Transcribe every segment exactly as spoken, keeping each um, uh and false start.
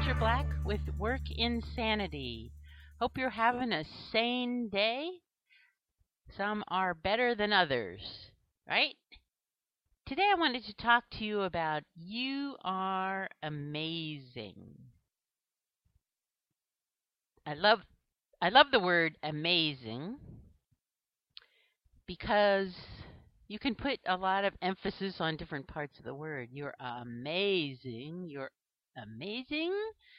Deirdre Black with Work Insanity. Hope you're having a sane day. Some are better than others, right? Today I wanted to talk to you about you are amazing. I love I love the word amazing because you can put a lot of emphasis on different parts of the word. You're amazing. You're amazing.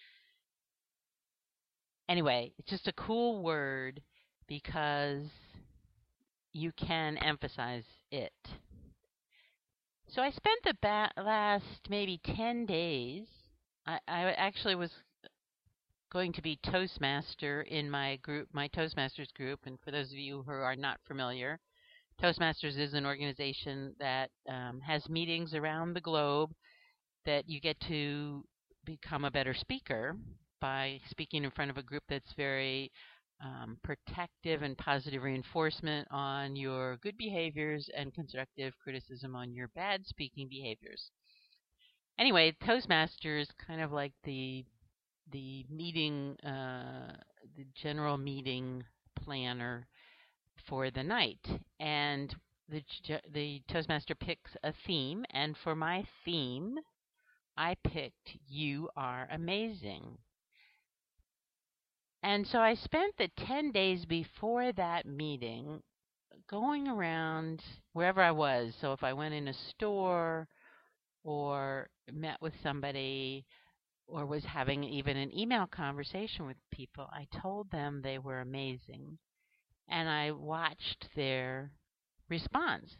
Anyway, it's just a cool word because you can emphasize it. So I spent the ba- last maybe ten days. I, I actually was going to be Toastmaster in my group, my Toastmasters group. And for those of you who are not familiar, Toastmasters is an organization that um, has meetings around the globe that you get to become a better speaker by speaking in front of a group that's very um, protective and positive reinforcement on your good behaviors and constructive criticism on your bad speaking behaviors. Anyway, Toastmasters kind of like the the meeting, uh, the general meeting planner for the night, and the the Toastmaster picks a theme, and for my theme, I picked "You Are Amazing." And so I spent the ten days before that meeting going around wherever I was. So if I went in a store or met with somebody or was having even an email conversation with people, I told them they were amazing. And I watched their response.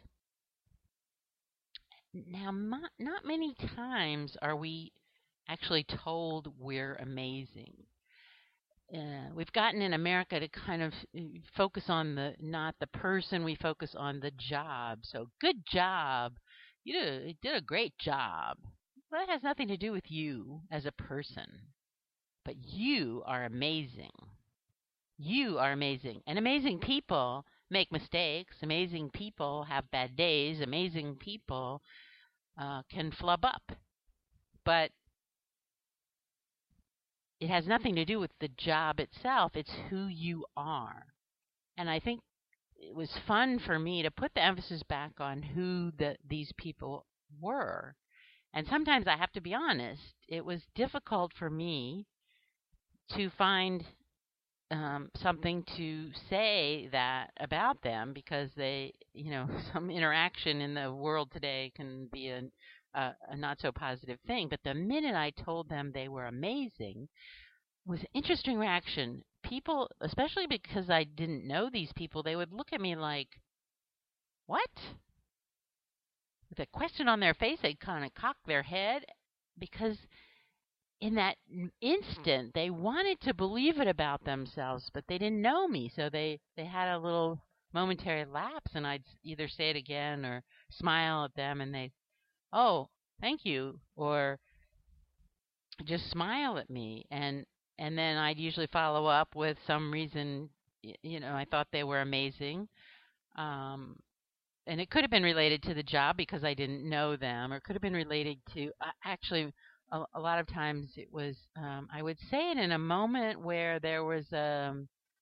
Now, not many times are we actually told we're amazing. Uh, we've gotten in America to kind of focus on the not the person, we focus on the job. So, good job. You did, you did a great job. Well, that has nothing to do with you as a person. But you are amazing. You are amazing. And amazing people make mistakes. Amazing people have bad days. Amazing people uh, can flub up. But it has nothing to do with the job itself. It's who you are. And I think it was fun for me to put the emphasis back on who the, these people were. And sometimes I have to be honest, it was difficult for me to find um, something to say that about them because they, you know, some interaction in the world today can be a, a, a not so positive thing. But the minute I told them they were amazing, was an interesting reaction. People, especially because I didn't know these people, they would look at me like, what? With a question on their face, they'd kind of cock their head because in that instant, they wanted to believe it about themselves, but they didn't know me. So they, they had a little momentary lapse, and I'd either say it again or smile at them, and they'd, oh, thank you, or just smile at me. And And then I'd usually follow up with some reason, you know, I thought they were amazing. Um, and it could have been related to the job because I didn't know them, or it could have been related to, uh, actually, a, a lot of times it was, um, I would say it in a moment where there was a,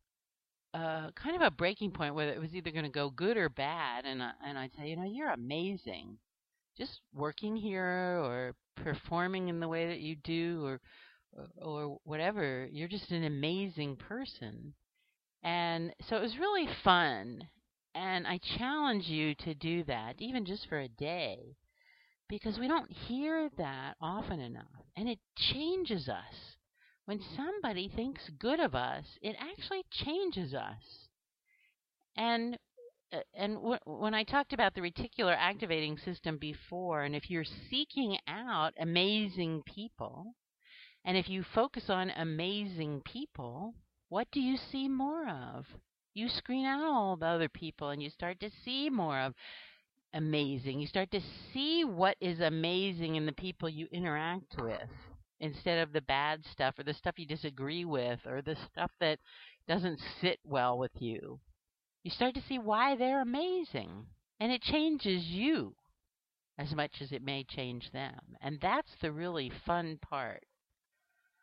a kind of a breaking point where it was either going to go good or bad. And, I, and I'd say, you know, you're amazing. Just working here or performing in the way that you do, or or whatever, you're just an amazing person. And so it was really fun. And I challenge you to do that, even just for a day, because we don't hear that often enough. And it changes us. When somebody thinks good of us, it actually changes us. And uh, and w- when I talked about the reticular activating system before, and if you're seeking out amazing people, and if you focus on amazing people, what do you see more of? You screen out all the other people and you start to see more of amazing. You start to see what is amazing in the people you interact with instead of the bad stuff or the stuff you disagree with or the stuff that doesn't sit well with you. You start to see why they're amazing. And it changes you as much as it may change them. And that's the really fun part.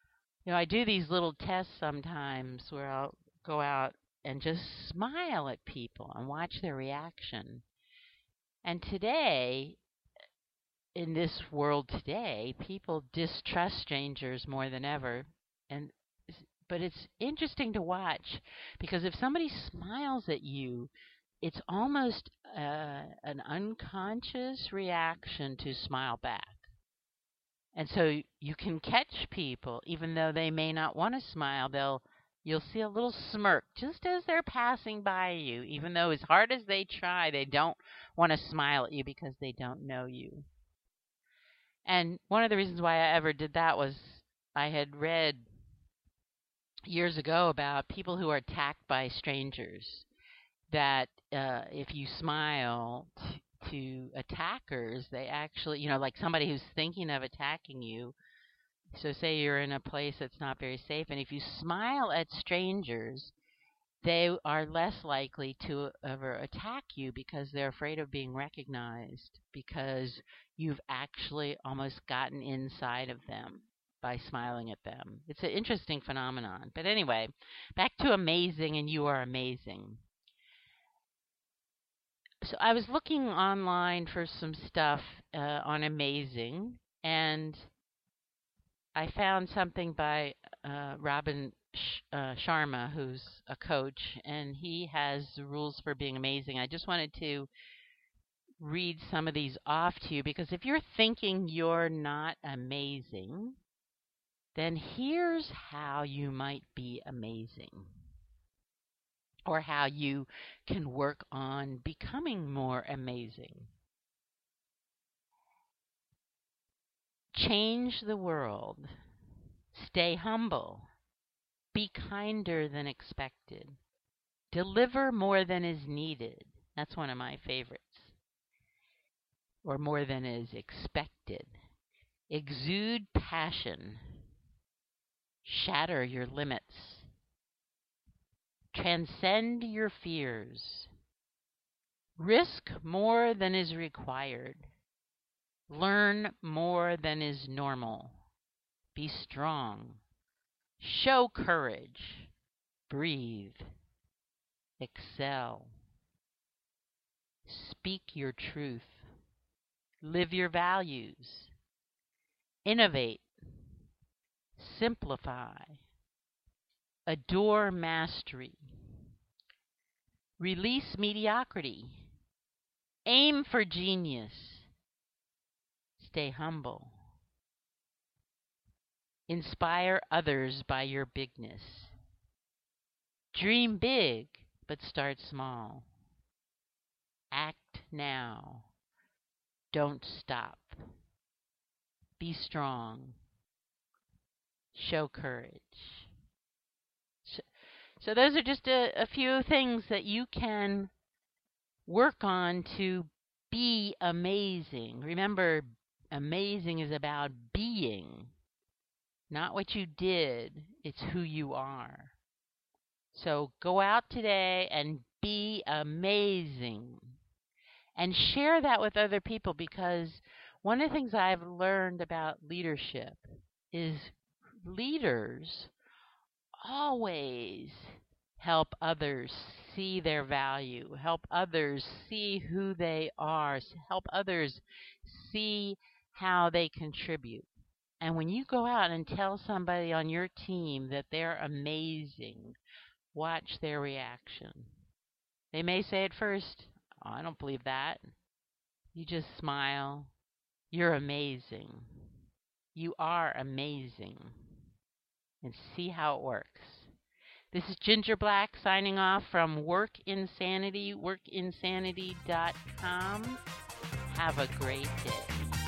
You know, I do these little tests sometimes where I'll go out and just smile at people and watch their reaction. And today, in this world today, people distrust strangers more than ever. And but it's interesting to watch, because if somebody smiles at you, it's almost uh, an unconscious reaction to smile back. And so you can catch people, even though they may not want to smile, they'll you'll see a little smirk just as they're passing by you, even though as hard as they try, they don't want to smile at you because they don't know you. And one of the reasons why I ever did that was I had read years ago about people who are attacked by strangers, that uh, if you smile t- to attackers, they actually, you know, like somebody who's thinking of attacking you. So say you're in a place that's not very safe, and if you smile at strangers, they are less likely to ever attack you because they're afraid of being recognized, because you've actually almost gotten inside of them by smiling at them. It's an interesting phenomenon. But anyway, back to amazing, and you are amazing. So I was looking online for some stuff uh, on amazing, and I found something by uh, Robin Sh- uh, Sharma, who's a coach, and he has rules for being amazing. I just wanted to read some of these off to you, because if you're thinking you're not amazing, then here's how you might be amazing, or how you can work on becoming more amazing. Change the world. Stay humble. Be kinder than expected. Deliver more than is needed. That's one of my favorites. Or more than is expected. Exude passion. Shatter your limits. Transcend your fears. Risk more than is required. Learn more than is normal. Be strong. Show courage. Breathe. Excel. Speak your truth. Live your values. Innovate. Simplify. Adore mastery. Release mediocrity. Aim for genius. Stay humble. Inspire others by your bigness. Dream big, but start small. Act now. Don't stop. Be strong. Show courage. So, so those are just a, a few things that you can work on to be amazing. Remember, amazing is about being, not what you did. It's who you are. So go out today and be amazing. And share that with other people, because one of the things I've learned about leadership is leaders always help others see their value, help others see who they are, help others see how they contribute. And when you go out and tell somebody on your team that they're amazing, watch their reaction. They may say at first, oh, I don't believe that. You just smile. You're amazing. You are amazing. And see how it works. This is Ginger Black signing off from Work Insanity, work insanity dot com. Have a great day.